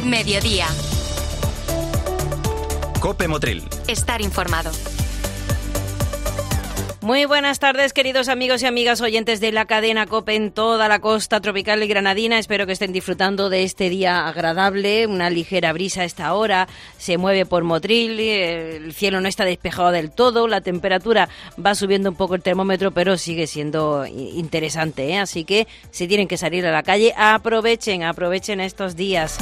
Mediodía. COPE Motril. Estar informado. Muy buenas tardes, queridos amigos y amigas oyentes de la cadena COPE en toda la costa tropical y granadina. Espero que estén disfrutando de este día agradable. Una ligera brisa a esta hora se mueve por Motril. El cielo no está despejado del todo. La temperatura va subiendo un poco el termómetro, pero sigue siendo interesante, ¿eh? Así que si tienen que salir a la calle, aprovechen estos días.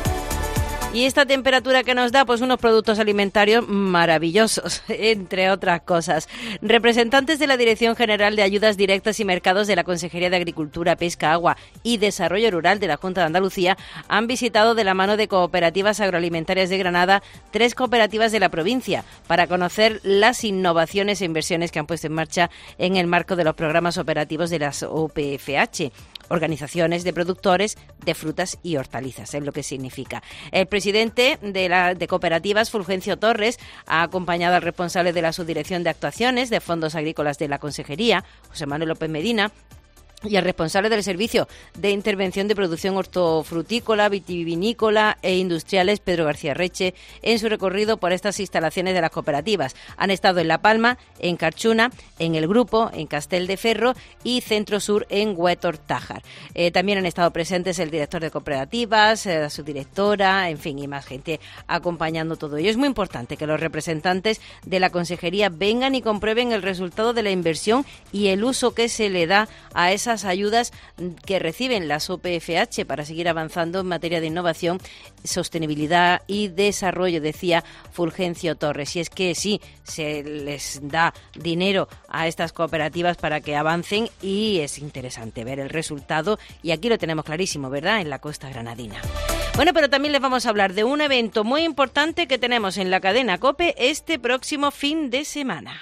Y esta temperatura que nos da, pues unos productos alimentarios maravillosos, entre otras cosas. Representantes de la Dirección General de Ayudas Directas y Mercados de la Consejería de Agricultura, Pesca, Agua y Desarrollo Rural de la Junta de Andalucía han visitado de la mano de Cooperativas Agroalimentarias de Granada 3 cooperativas de la provincia para conocer las innovaciones e inversiones que han puesto en marcha en el marco de los programas operativos de las OPFH. Organizaciones de productores de frutas y hortalizas, es lo que significa. El presidente de Cooperativas, Fulgencio Torres, ha acompañado al responsable de la Subdirección de Actuaciones de Fondos Agrícolas de la Consejería, José Manuel López Medina, y el responsable del Servicio de Intervención de Producción Hortofrutícola, Vitivinícola e Industriales, Pedro García Reche, en su recorrido por estas instalaciones de las cooperativas. Han estado en La Palma, en Carchuna, en El Grupo, en Castelldefels y Centro Sur, en Huétor Tájar. También han estado presentes el director de cooperativas, la subdirectora, en fin, y más gente acompañando todo ello. Es muy importante que los representantes de la Consejería vengan y comprueben el resultado de la inversión y el uso que se le da a esas ayudas que reciben las OPFH para seguir avanzando en materia de innovación, sostenibilidad y desarrollo, decía Fulgencio Torres. Y es que sí, se les da dinero a estas cooperativas para que avancen y es interesante ver el resultado y aquí lo tenemos clarísimo, ¿verdad?, en la costa granadina. Bueno, pero también les vamos a hablar de un evento muy importante que tenemos en la cadena COPE este próximo fin de semana.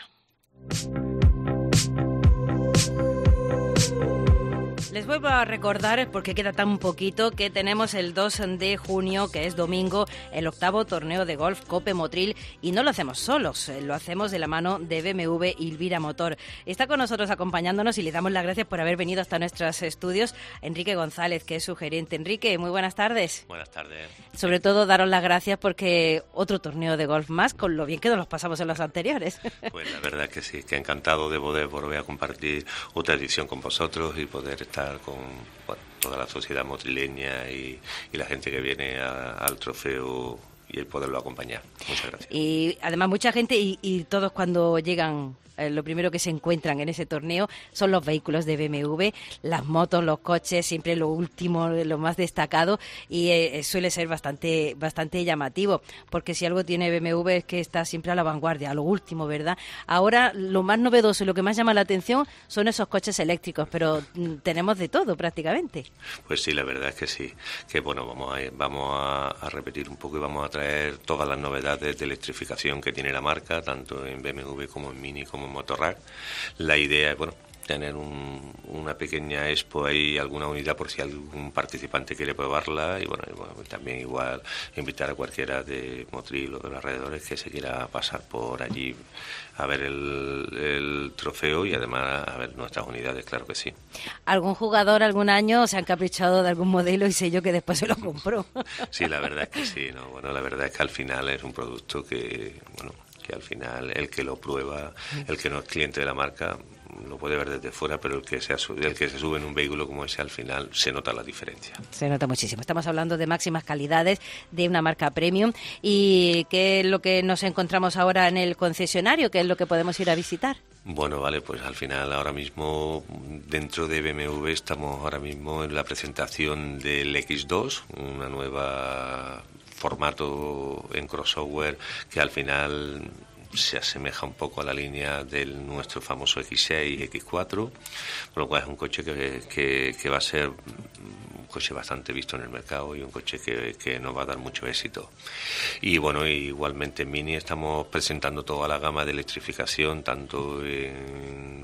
Les vuelvo a recordar, porque queda tan poquito, que tenemos el 2 de junio, que es domingo, el 8º torneo de golf COPE Motril, y no lo hacemos solos, lo hacemos de la mano de BMW Ilvira Motor. Está con nosotros acompañándonos y le damos las gracias por haber venido hasta nuestros estudios Enrique González, que es su gerente. Enrique, muy buenas tardes. Buenas tardes. Sobre todo daros las gracias porque otro torneo de golf más, con lo bien que nos los pasamos en los anteriores. Pues la verdad que sí, que encantado de poder volver a compartir otra edición con vosotros y poder estar con toda la sociedad motrileña y la gente que viene al trofeo y el poderlo acompañar. Muchas gracias. Y además mucha gente y todos cuando llegan, lo primero que se encuentran en ese torneo son los vehículos de BMW, las motos, los coches, siempre lo último, lo más destacado, y suele ser bastante llamativo, porque si algo tiene BMW es que está siempre a la vanguardia, a lo último, ¿verdad? Ahora lo más novedoso y lo que más llama la atención son esos coches eléctricos, pero tenemos de todo prácticamente. Pues sí, la verdad es que sí, que bueno, vamos a repetir un poco y vamos a traer todas las novedades de electrificación que tiene la marca, tanto en BMW como en Mini como en Motorrad. La idea es, tener una pequeña expo ahí, alguna unidad por si algún participante quiere probarla y también igual invitar a cualquiera de Motril o de los alrededores que se quiera pasar por allí a ver el trofeo y además a ver nuestras unidades, claro que sí. ¿Algún jugador algún año se ha encaprichado de algún modelo y sé yo que después se lo compró? Sí, la verdad es que sí, ¿no? Bueno, la verdad es que al final es un producto que al final el que lo prueba, el que no es cliente de la marca, lo puede ver desde fuera, pero el que se sube en un vehículo como ese, al final se nota la diferencia. Se nota muchísimo. Estamos hablando de máximas calidades, de una marca premium. ¿Y qué es lo que nos encontramos ahora en el concesionario? ¿Qué es lo que podemos ir a visitar? Bueno, vale, pues al final ahora mismo dentro de BMW estamos ahora mismo en la presentación del X2, una nueva formato en crossover que al final se asemeja un poco a la línea de nuestro famoso X6 y X4, por lo cual es un coche que va a ser un coche bastante visto en el mercado y un coche que nos va a dar mucho éxito. Y bueno, igualmente en Mini estamos presentando toda la gama de electrificación, tanto en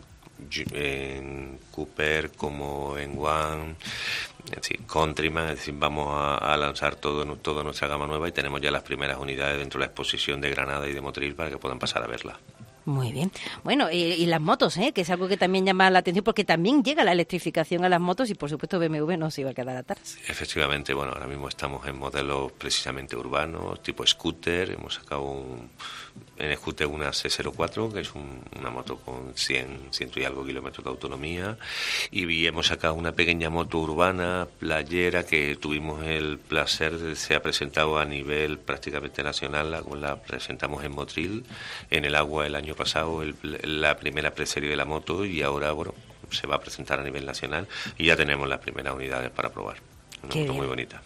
Cooper como en One, Countryman, es decir, vamos a lanzar toda nuestra gama nueva y tenemos ya las primeras unidades dentro de la exposición de Granada y de Motril para que puedan pasar a verla. Muy bien. Bueno, y las motos, que es algo que también llama la atención, porque también llega la electrificación a las motos y, por supuesto, BMW no se iba a quedar atrás. Efectivamente, bueno, ahora mismo estamos en modelos precisamente urbanos, tipo scooter. Hemos sacado en scooter una C04, que es una moto con 100 y algo kilómetros de autonomía. Y hemos sacado una pequeña moto urbana, playera, que tuvimos el placer, se ha presentado a nivel prácticamente nacional. La presentamos en Motril, en el agua, el año pasado, la primera preserie de la moto, y ahora, bueno, se va a presentar a nivel nacional y ya tenemos las primeras unidades para probar. Una moto muy bonita.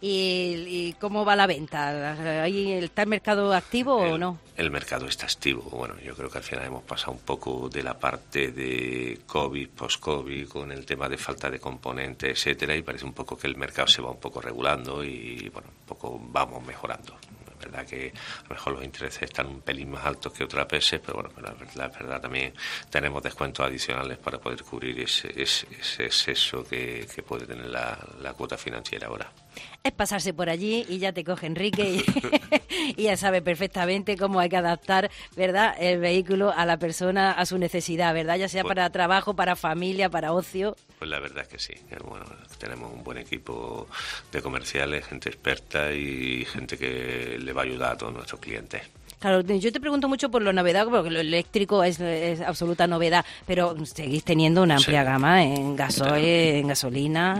¿Y cómo va la venta? ¿Está el mercado activo o no? El mercado está activo. Bueno, yo creo que al final hemos pasado un poco de la parte de COVID, post-COVID, con el tema de falta de componentes, etcétera, y parece un poco que el mercado se va un poco regulando y, bueno, un poco vamos mejorando. Es verdad que a lo mejor los intereses están un pelín más altos que otras veces, pero bueno, la verdad también tenemos descuentos adicionales para poder cubrir ese exceso que puede tener la cuota financiera ahora. Es pasarse por allí y ya te coge Enrique y ya sabe perfectamente cómo hay que adaptar, ¿verdad?, el vehículo a la persona, a su necesidad, ¿verdad? Ya sea pues, para trabajo, para familia, para ocio. Pues la verdad es que sí. Bueno, tenemos un buen equipo de comerciales, gente experta y gente que le va a ayudar a todos nuestros clientes. Claro, yo te pregunto mucho por lo novedad, porque lo eléctrico es absoluta novedad, pero seguís teniendo una amplia gama en gasoil, en gasolina.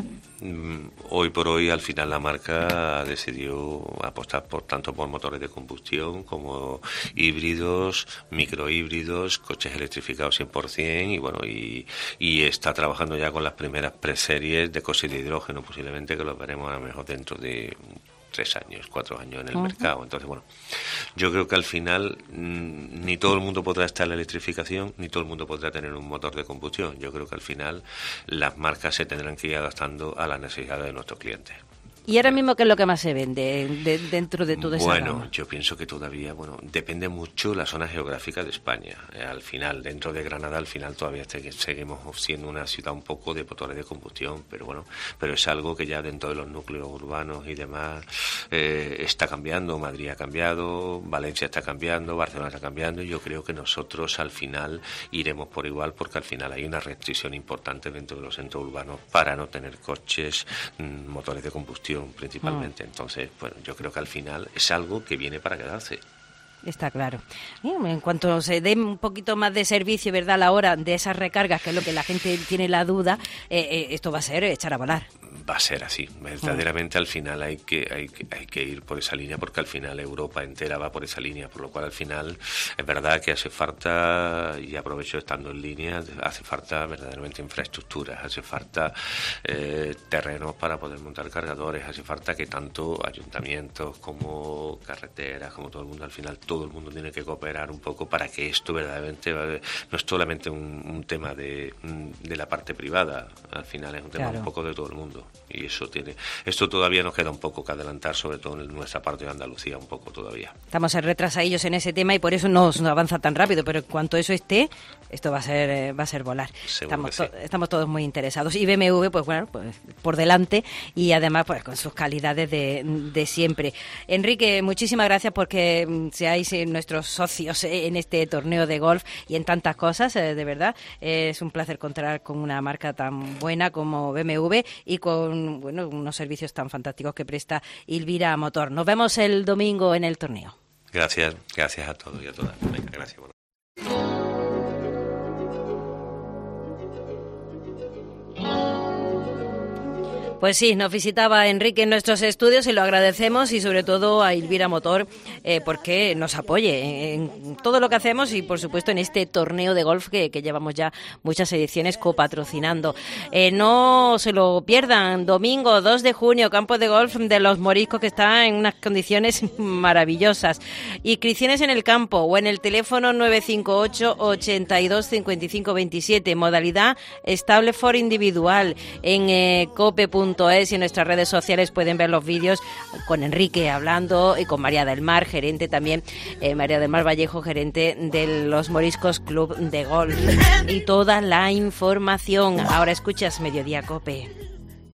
Hoy por hoy, al final, la marca decidió apostar tanto por motores de combustión como híbridos, microhíbridos, coches electrificados 100%, y bueno, y está trabajando ya con las primeras preseries de coches de hidrógeno, posiblemente, que los veremos a lo mejor dentro de 3 años, 4 años en el mercado. Entonces, bueno, yo creo que al final ni todo el mundo podrá estar en la electrificación, ni todo el mundo podrá tener un motor de combustión. Yo creo que al final las marcas se tendrán que ir adaptando a las necesidades de nuestros clientes. ¿Y ahora mismo qué es lo que más se vende dentro de toda esa Bueno, gama? yo pienso que todavía, depende mucho la zona geográfica de España. Al final, dentro de Granada, al final todavía seguimos siendo una ciudad un poco de motores de combustión, pero es algo que ya dentro de los núcleos urbanos y demás está cambiando. Madrid ha cambiado, Valencia está cambiando, Barcelona está cambiando, y yo creo que nosotros al final iremos por igual, porque al final hay una restricción importante dentro de los centros urbanos para no tener coches, motores de combustión principalmente. Entonces, bueno, yo creo que al final es algo que viene para quedarse. Está claro. En cuanto se dé un poquito más de servicio, ¿verdad?, a la hora de esas recargas, que es lo que la gente tiene la duda, esto va a ser echar a volar. Va a ser así. Verdaderamente al final hay que ir por esa línea, porque al final Europa entera va por esa línea, por lo cual al final es verdad que hace falta, y aprovecho estando en línea, hace falta verdaderamente infraestructuras, hace falta terrenos para poder montar cargadores, hace falta que tanto ayuntamientos como carreteras, como todo el mundo, al final todo el mundo tiene que cooperar un poco para que esto verdaderamente no es solamente un tema de la parte privada, al final es un tema un poco de todo el mundo. Y esto todavía nos queda un poco que adelantar, sobre todo en nuestra parte de Andalucía, un poco todavía. Estamos retrasadillos en ese tema y por eso no avanza tan rápido, pero en cuanto eso esté, esto va a ser volar. Estamos todos muy interesados. Y BMW, pues bueno, pues por delante, y además pues con sus calidades de siempre. Enrique, muchísimas gracias porque seáis nuestros socios en este torneo de golf y en tantas cosas, de verdad. Es un placer contar con una marca tan buena como BMW y con unos servicios tan fantásticos que presta Ilvira Motor. Nos vemos el domingo en el torneo. Gracias a todos y a todas. Venga, gracias. Pues sí, nos visitaba Enrique en nuestros estudios y lo agradecemos, y sobre todo a Ilvira Motor porque nos apoye en todo lo que hacemos y por supuesto en este torneo de golf que llevamos ya muchas ediciones copatrocinando. No se lo pierdan, domingo 2 de junio, campo de golf de Los Moriscos, que está en unas condiciones maravillosas. Inscripciones en el campo o en el teléfono 958 82 55 27, modalidad estable for individual, en cope.es, y en nuestras redes sociales pueden ver los vídeos con Enrique hablando y con María del Mar, gerente también, María del Mar Vallejo, gerente de Los Moriscos Club de Golf, y toda la información. Ahora escuchas Mediodía Cope.